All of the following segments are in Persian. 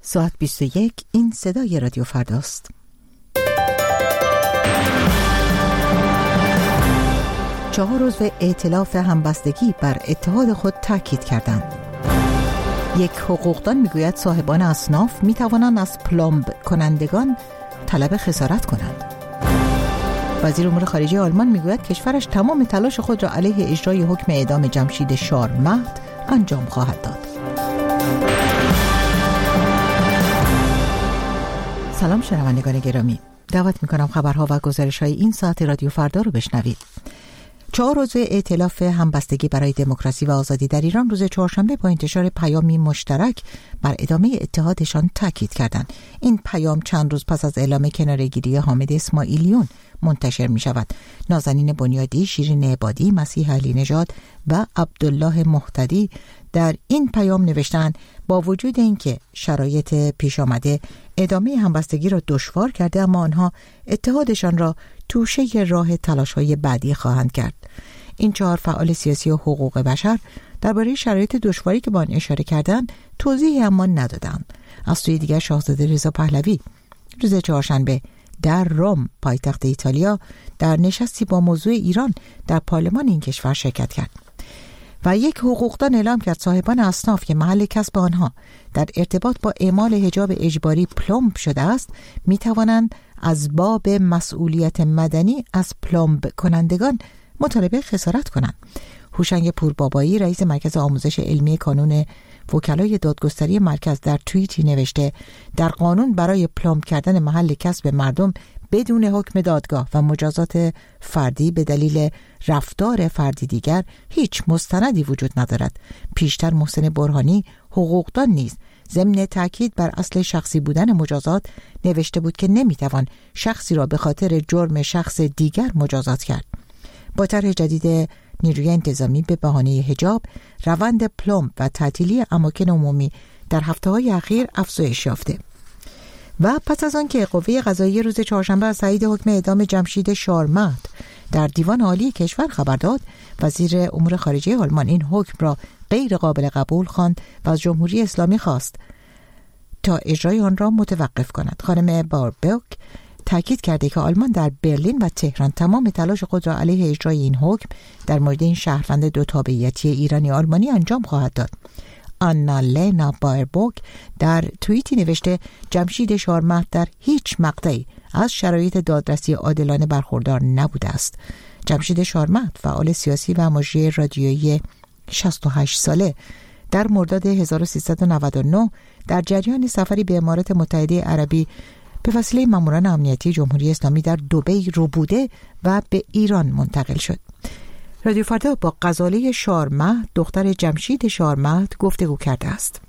ساعت 21. این صدای رادیو فرداست. 4 عضو ائتلاف همبستگی بر اتحاد خود تاکید کردند. یک حقوقدان میگوید صاحبان اصناف میتوانند از پلمب کنندگان طلب خسارت کنند. وزیر امور خارجه آلمان میگوید کشورش تمام تلاش خود را علیه اجرای حکم اعدام جمشید شارمهد انجام خواهد داد. سلام شنوندگان گرامی، دعوت میکنم خبرها و گزارش‌های این ساعت رادیو فردا رو بشنوید. 4 عضو ائتلاف همبستگی برای دموکراسی و آزادی در ایران روز چهارشنبه با انتشار پیامی مشترک بر ادامه اتحادشان تاکید کردند. این پیام چند روز پس از اعلام کناره‌گیری حامد اسماعیلیون منتشر می شود. نازنین بنیادی، شیرین عبادی، مسیح علی نژاد و عبدالله مهتدی در این پیام نوشتند با وجود اینکه شرایط پیش آمده ادامه همبستگی را دشوار کرده، اما آنها اتحادشان را توشه راه تلاش‌های بعدی خواهند کرد. این 4 فعال سیاسی و حقوق بشر درباره شرایط دشواری که با آن اشاره کردند توضیحی اما ندادند. از سوی دیگر شاهزاده رضا پهلوی روز چهارشنبه در روم پایتخت ایتالیا در نشستی با موضوع ایران در پارلمان این کشور شرکت کرد و یک حقوقدان اعلام کرد صاحبان اصناف که محل کسب آنها در ارتباط با اعمال حجاب اجباری پلمب شده است می توانند از باب مسئولیت مدنی از پلمب کنندگان مطالبه خسارت کنند. هوشنگ پوربابایی رئیس مرکز آموزش علمی کانون وکلای دادگستری مرکز در توییتی نوشته در قانون برای پلمب کردن محل کسب مردم بدون حکم دادگاه و مجازات فردی به دلیل رفتار فردی دیگر هیچ مستندی وجود ندارد. پیشتر محسن برهانی حقوقدان نیز ضمن تاکید بر اصل شخصی بودن مجازات نوشته بود که نمیتوان شخصی را به خاطر جرم شخص دیگر مجازات کرد. با طرح جدید نیروی انتظامی به بهانه حجاب، روند پلمب و تعطیلی اماکن عمومی در هفته‌های اخیر افزایش یافته. و پس از آن که قوه قضاییه روز چهارشنبه از تایید حکم اعدام جمشید شارمهد در دیوان عالی کشور خبر داد، وزیر امور خارجه آلمان این حکم را غیر قابل قبول خواند و از جمهوری اسلامی خواست تا اجرای آن را متوقف کند. خانم باربوک تاکید کرده که آلمان در برلین و تهران تمام تلاش خود را علیه اجرای این حکم در مورد این شهروند دو تابعیتی ایرانی آلمانی انجام خواهد داد. آنا لینا باربوک در توییتی نوشته جمشید شارمهد در هیچ مقطعی از شرایط دادرسی عادلانه برخوردار نبوده است. جمشید شارمهد فعال سیاسی و مجری رادیویی 68 ساله در مرداد 1399 در جریان سفری به امارات متحده عربی به وسیله ماموران امنیتی جمهوری اسلامی در دبی ربوده و به ایران منتقل شد. رادیو فردا با غزاله شارمهد دختر جمشید شارمهد گفتگو کرده است.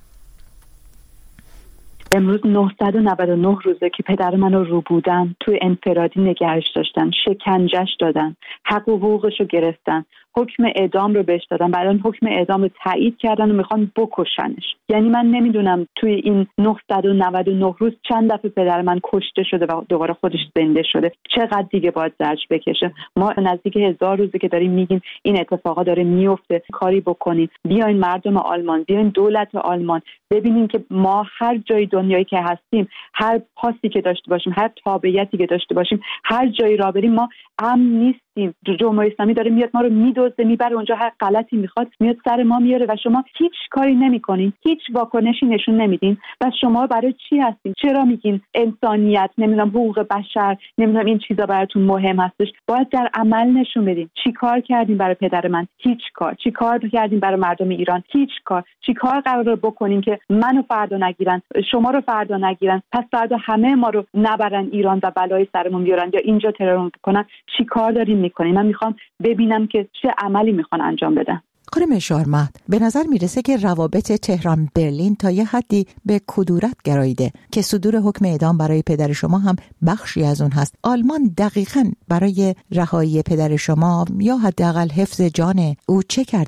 امروز 999 روزه که پدر منو رو بودن، توی انفرادی نگهش داشتن، شکنجهش دادن، حق و حقوقشو گرفتن، حکم اعدام رو بهش دادن، بعد اون حکم اعدام رو تایید کردن و میخوان بکشنش. یعنی من نمیدونم توی این 999 روز چند دفعه پدر من کشته شده و دوباره خودش زنده شده. چقدر دیگه باید زجر بکشه؟ ما نزدیک 1000 روزه که داریم میگیم این اتفاقا داره میفته، کاری بکنین. بیاین مردم آلمان، بیاین دولت آلمان، ببینین که ما هر جای دنیایی که هستیم، هر پاستی که داشته باشیم، هر تابعیتی که داشته باشیم، هر جایی را بریم ما امن نیستیم. جمهوری اسلامی داره میاد ما رو میدزده، میبره اونجا، هر غلطی میخواد میاد سر ما میاره و شما هیچ کاری نمیکنین، هیچ واکنشی نشون نمیدین. و شما برای چی هستین؟ چرا میگین انسانیت، نمیدونم حقوق بشر، نمیدونم این چیزا براتون مهم هستش؟ باید در عمل نشون بدین. چی کار کردین برای پدر من؟ هیچ کار. چی کار کردین برای مردم ایران؟ هیچ کار. چی کار قراره بکنین که منو فردا نگیرن، شما رو فردا نگیرن، پس فردا همه ما رو نبرن ایران و بلای سرمون بیارن یا اینجا ترور بکنن؟ چی کار دارین میکنین؟ من میخوام ببینم که چه عملی میخوان انجام بدن. خانم شارمهد، به نظر میرسه که روابط تهران برلین تا یه حدی به کدورت گراییده که صدور حکم اعدام برای پدر شما هم بخشی از اون هست. آلمان دقیقاً برای رهایی پدر شما یا حداقل حفظ جان او چه کرده است؟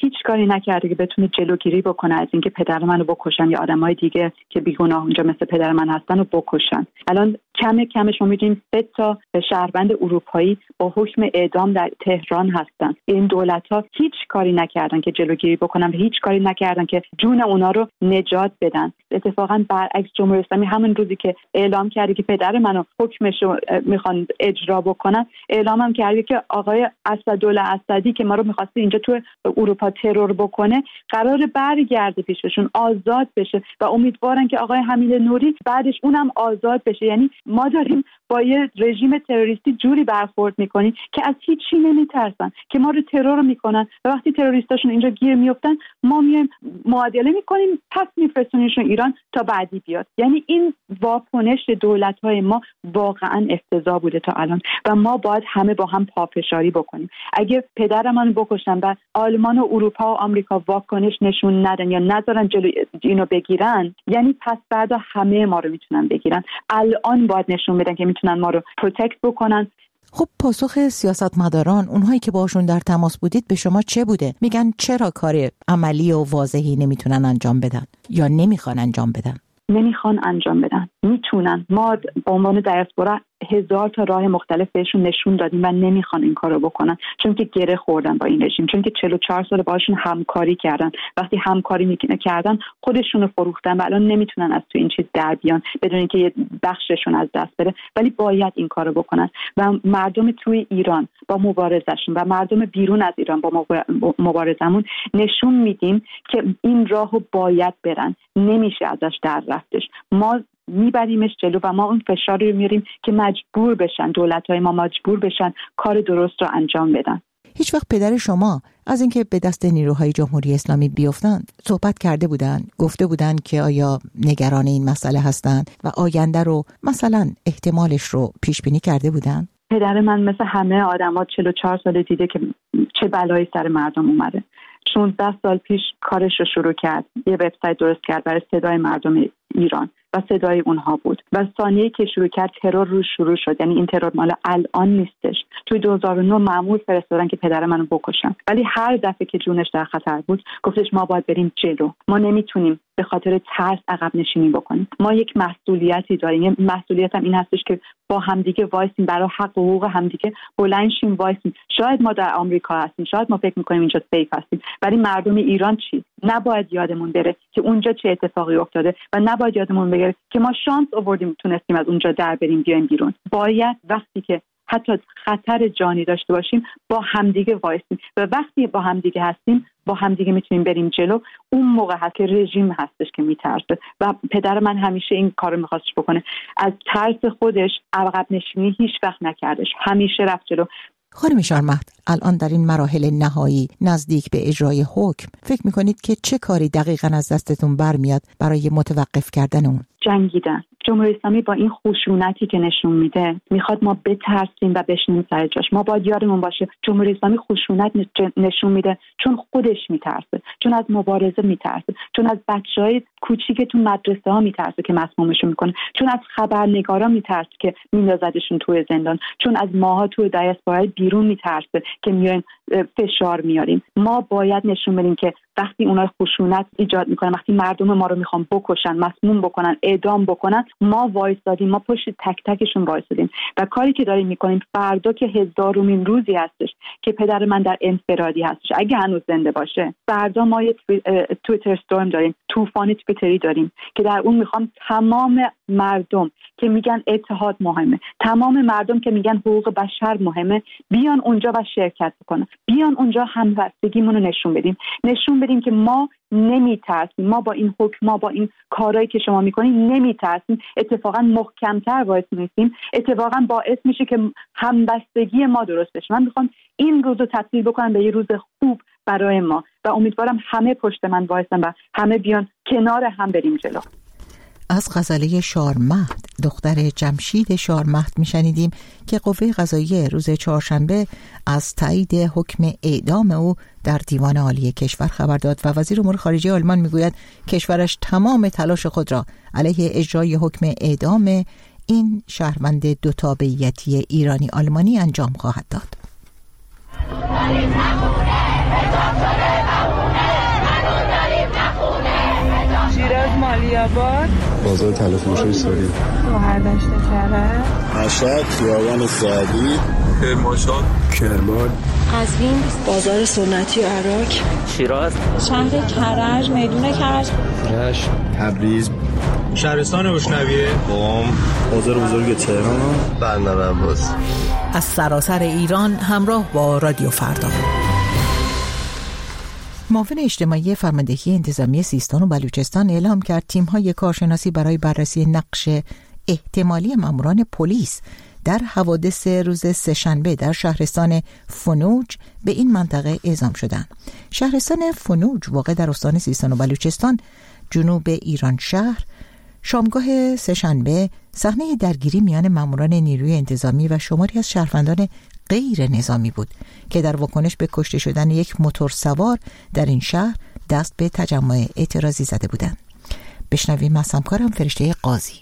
هیچ کاری نکرده که بتونه جلوگیری بکنه از اینکه پدر منو بکشن یا آدمای دیگه که بیگناه اونجا مثل پدر من هستن رو بکشن. الان کمش ما می‌دونیم 3 تا شهروند اروپایی با حکم اعدام در تهران هستن. این دولت‌ها هیچ کاری نکردن که جلوگیری بکنن و هیچ کاری نکردن که جون اونا رو نجات بدن. اتفاقا برعکس جمهوری اسلامی همون روزی که اعلام کرده که پدر منو حکمش رو میخوان اجرا بکنن، اعلام هم کرده که آقای اسدالله اسدی که ما رو می‌خواسته اینجا تو اروپا ترور بکنه قرار برگرده پیششون، آزاد بشه و امیدوارن که آقای حمید نوری بعدش اونم آزاد بشه. یعنی ما داریم با یه رژیم تروریستی جوری برخورد میکنیم که از هیچی نمیترسن، که ما رو ترور میکنن و وقتی تروریستاشون اینجا گیر میافتن ما میایم معادله میکنیم، پس میفرستونیشون ایران تا بعدی بیاد. یعنی این واکنش دولت‌های ما واقعا افتضاح بوده تا الان و ما باید همه با هم پافشاری بکنیم. اگه پدرمون بکشن و آلمان و اروپا و آمریکا واکنش نشون ندن یا نذارن جلوی اینو بگیرن، یعنی پس بعدا همه ما رو میتونن بگیرن. الان باید نشون بدن که میتونن ما رو پروتکت بکنن. خب پاسخ سیاستمداران، اونهایی که باشون در تماس بودید، به شما چه بوده؟ میگن چرا کار عملی و واضحی نمیتونن انجام بدن یا نمیخوان انجام بدن؟ نمیخوان انجام بدن، میتونن. ما به عنوان دیاسپورا 1000 تا راه مختلف بهشون نشون دادیم و نمیخوان این کارو بکنن، چون که گره خوردن با این رژیم، چون که 44 سال باهاشون همکاری کردن. وقتی همکاری کردن خودشونو فروختن و الان نمیتونن از تو این چیز در بیان بدون اینکه یه بخششون از دست بره، ولی باید این کارو بکنن و مردم توی ایران با مبارزهشون و مردم بیرون از ایران با مبارزمون نشون میدیم که این راهو باید برن، نمیشه ازش در رفتش. ما میبریمش جلو و ما اون فشار رو میاریم که مجبور بشن، دولت‌های ما مجبور بشن کار درست رو انجام بدن. هیچ وقت پدر شما از اینکه به دست نیروهای جمهوری اسلامی بیفتند صحبت کرده بودن؟ گفته بودن که آیا نگران این مسئله هستند و آینده رو مثلا احتمالش رو پیش بینی کرده بودن؟ پدر من مثل همه آدم‌ها 44 سال دیده که چه بلایی سر مردم اومده. 16 سال پیش کارش رو شروع کرد، یه وبسایت درست کرد برای صدای مردم ایران و صدای اونها بود و ثانیه‌ای که شروع کرد ترور رو شروع شد. یعنی این ترور مال الان نیستش. توی 2009 مأمور فرستادن که پدر منو بکشن، ولی هر دفعه که جونش در خطر بود گفتش ما باید بریم جلو، ما نمیتونیم به خاطر ترس عقب نشینی بکنیم. ما یک مسئولیتی داریم. یه مسئولیت هم این هستش که با همدیگه وایسیم، برای حق و حقوق همدیگه بلند شیم وایسیم. شاید ما در آمریکا هستیم، شاید ما فکر می‌کنیم اینجا سیف هستیم، ولی مردم ایران چی؟ نباید یادمون بره که اونجا چه اتفاقی افتاده و نباید یادمون بره که ما شانس آوردیم تونستیم از اونجا در بریم بیایم بیرون. باید وقتی که حتی خطر جانی داشته باشیم با همدیگه وایسیم و وقتی با همدیگه هستیم با همدیگه میتونیم بریم جلو. اون موقع هست که رژیم هستش که میترسه و پدر من همیشه این کارو میخواستش بکنه. از ترس خودش عقب نشینی هیچ وقت نکردش، همیشه رفت جلو. خانم شارمهد، الان در این مراحل نهایی نزدیک به اجرای حکم فکر میکنید که چه کاری دقیقاً از دستتون برمیاد برای متوقف کردن اون؟ جنگیدن. جمهوری اسلامی با این خشونتی که نشون میده میخواد ما بترسیم و بشینیم سر جاش. ما باید یادمون باشه جمهوری اسلامی خشونت نشون میده چون خودش میترسه، چون از مبارزه میترسه، چون از بچهای کوچیک تو مدرسه ها میترسه که مسمومشون میکنه، چون از خبرنگارا میترسه که میندازدشون توی زندان، چون از ماها توی دیاسپورا بیرون میترسه که میایم فشار میاریم. ما باید نشون بدیم که وقتی اونا خشونت ایجاد میکنن، وقتی مردم ما رو میخوان بکشن، مسموم بکنن، اعدام بکنن، ما وایسادیم، ما پشت تک تکشون وایسادیم و کاری که داریم میکنیم فردا که 1000مین روزی هستش که پدر من در انفرادی هستش، اگه هنوز زنده باشه، فردا ما یه توییتر استورم داریم، طوفان توییتری داریم که در اون میخوام تمام مردم که میگن اتحاد مهمه، تمام مردم که میگن حقوق بشر مهمه، بیان اونجا و شرکت بکنن، بیان اونجا همبستگیمون رو نشون بدیم که ما نمیترسیم، ما با این حکم، ما با این کارهایی که شما میکنید نمیترسیم، اتفاقا محکمتر وایس میسیم، اتفاقا باعث میشه که همبستگی ما درست بشه. من میخوام این روز رو تبدیل بکنم به یه روز خوب برای ما و امیدوارم همه پشت من وایسن و همه بیان کنار هم بریم جلو. از غزاله شارمهد، دختر جمشید شارمهد میشنیدیم که قوه قضاییه روز چهارشنبه از تایید حکم اعدام او در دیوان عالی کشور خبر داد و وزیر امور خارجه آلمان میگوید کشورش تمام تلاش خود را علیه اجرای حکم اعدام این شهروند دوتابعیتی ایرانی آلمانی انجام خواهد داد. شیراز مالی‌آباد، بازار تلفروشی ساری، شهردشت کرج، مشهد خیابان سعدی، کرمانشاه، کرمان، قزوین، بازار سنتی عراق، شیراز، شهر کرج، میدون کرج، رشت، تبریز، شهرستان روشنویه، قم، بازار بزرگ تهران، برنامه عباس. از سراسر ایران همراه با رادیو فردا. معاون اجتماعی فرماندهی انتظامی سیستان و بلوچستان اعلام کرد تیم‌های کارشناسی برای بررسی نقش احتمالی ماموران پلیس در حوادث روز سه‌شنبه در شهرستان فنوج به این منطقه اعزام شدند. شهرستان فنوج واقع در استان سیستان و بلوچستان جنوب ایران شهر شامگاه سه‌شنبه صحنه درگیری میان ماموران نیروی انتظامی و شماری از شهروندان غیر نظامی بود که در واکنش به کشته شدن یک موتورسوار در این شهر دست به تجمع اعتراضی زده بودند. بشنویم از همکارم فرشته قاضی.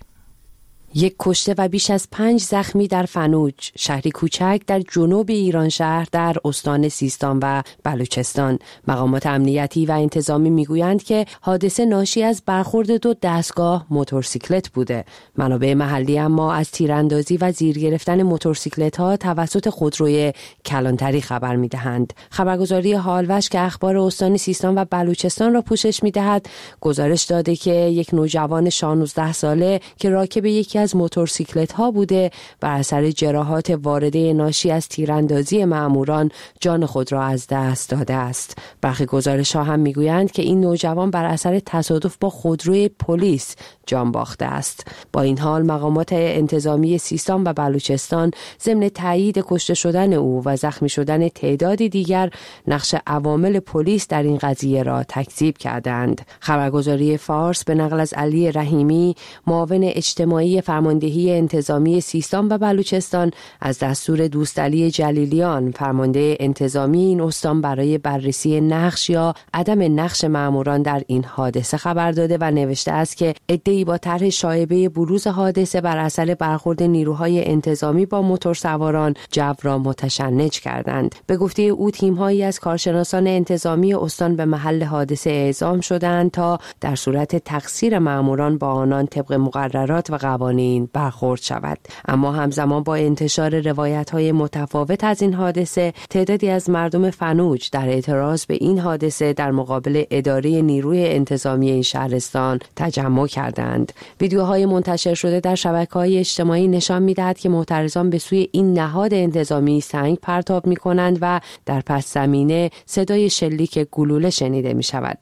یک کشته و بیش از 5 زخمی در فنوج، شهری کوچک در جنوب ایران شهر در استان سیستان و بلوچستان. مقامات امنیتی و انتظامی میگویند که حادثه ناشی از برخورد 2 دستگاه موتورسیکلت بوده. منابع محلی اما از تیراندازی و زیر گرفتن موتورسیکلت‌ها توسط خودروی کلانتری خبر میدهند. خبرگزاری حالوش که اخبار استان سیستان و بلوچستان را پوشش میدهد، گزارش داده که یک نوجوان 16 ساله که راکب یکی از موتورسیکلت ها بوده بر اثر جراحات وارده ناشی از تیراندازی ماموران جان خود را از دست داده است. برخی گزارش ها هم میگویند که این نوجوان بر اثر تصادف با خودروی پلیس جان باخته است. با این حال مقامات انتظامی سیستان و بلوچستان ضمن تایید کشته شدن او و زخمی شدن تعدادی دیگر نقش عوامل پلیس در این قضیه را تکذیب کردند. خبرگزاری فارس به نقل از علی رحیمی معاون اجتماعی فرماندهی انتظامی سیستان و بلوچستان از دستور دوست علی جلیلیان فرمانده انتظامی این استان برای بررسی نقش یا عدم نقش ماموران در این حادثه خبر داده و نوشته است که عده‌ای با طرح شایبه بروز حادثه بر اثر برخورد نیروهای انتظامی با موتورسواران جو را متشنج کردند. به گفته او تیم‌هایی از کارشناسان انتظامی استان به محل حادثه اعزام شدند تا در صورت تقصیر ماموران با آنان طبق مقررات و قوانین برخورد شود. اما همزمان با انتشار روایت‌های متفاوت از این حادثه، تعدادی از مردم فنوج در اعتراض به این حادثه در مقابل اداره نیروی انتظامی این شهرستان تجمع کردند. ویدیوهای منتشر شده در شبکه‌های اجتماعی نشان می‌دهد که معترضان به سوی این نهاد انتظامی سنگ پرتاب می‌کنند و در پس زمینه صدای شلیک گلوله شنیده می‌شود.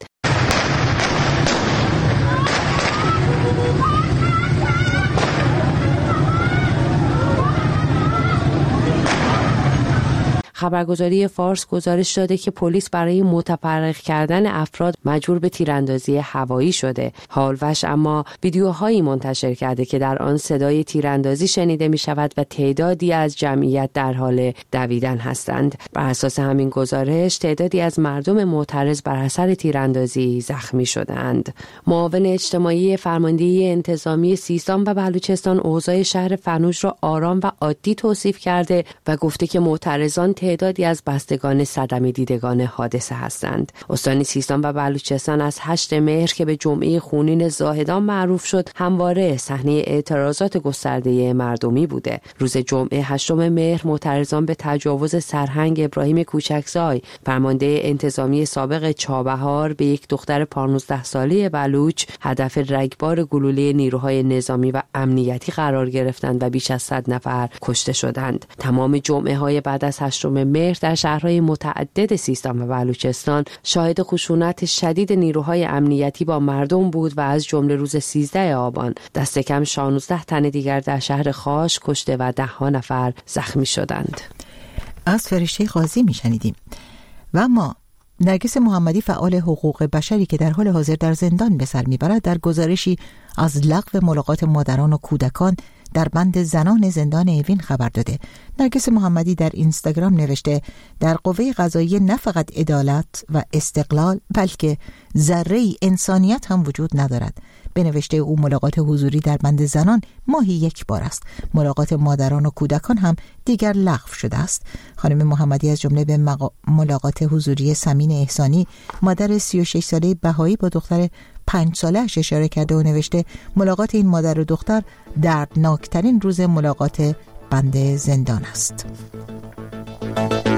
خبرگزاری فارس گزارش داده که پلیس برای متفرق کردن افراد مجبور به تیراندازی هوایی شده. حالوش اما ویدیوهایی منتشر کرده که در آن صدای تیراندازی شنیده می شود و تعدادی از جمعیت در حال دویدن هستند. بر اساس همین گزارش تعدادی از مردم معترض بر اثر تیراندازی زخمی شدند. معاون اجتماعی فرماندهی انتظامی سیستان و بلوچستان اوضاع شهر فنوج را آرام و عادی توصیف کرده و گفته که معترضان تعدادی از بستگان صدمه دیدگان حادثه هستند. استان سیستان و بلوچستان از 8 مهر که به جمعه خونین زاهدان معروف شد، همواره صحنه اعتراضات گسترده مردمی بوده. روز جمعه 8 مهر معترضان به تجاوز سرهنگ ابراهیم کوچکزای، فرمانده انتظامی سابق چابهار، به یک دختر 15 ساله بلوچ هدف رگبار گلوله نیروهای نظامی و امنیتی قرار گرفتند و بیش از 100 نفر کشته شدند. تمام جمعه‌های بعد از 8 مهر در شهرهای متعدد سیستان و بلوچستان شاهد خشونت شدید نیروهای امنیتی با مردم بود و از جمله روز 13 آبان دست کم 16 تن دیگر در شهر خاش کشته و 10 نفر زخمی شدند. از فرشته قاضی میشنیدیم. و اما نرگس محمدی فعال حقوق بشری که در حال حاضر در زندان به سر میبرد در گزارشی از لغو ملاقات مادران و کودکان در بند زنان زندان اوین خبر داده. نرگس محمدی در اینستاگرام نوشته در قوه قضاییه نه فقط عدالت و استقلال بلکه ذره‌ای انسانیت هم وجود ندارد. به نوشته او ملاقات حضوری در بند زنان ماهی 1 بار است. ملاقات مادران و کودکان هم دیگر لغو شده است. خانم محمدی از جمله به ملاقات حضوری سمین احسانی، مادر 36 ساله بهایی با دختر 5 ساله‌اش اشاره کرده و نوشته ملاقات این مادر و دختر دردناکترین روز ملاقات بنده زندان است.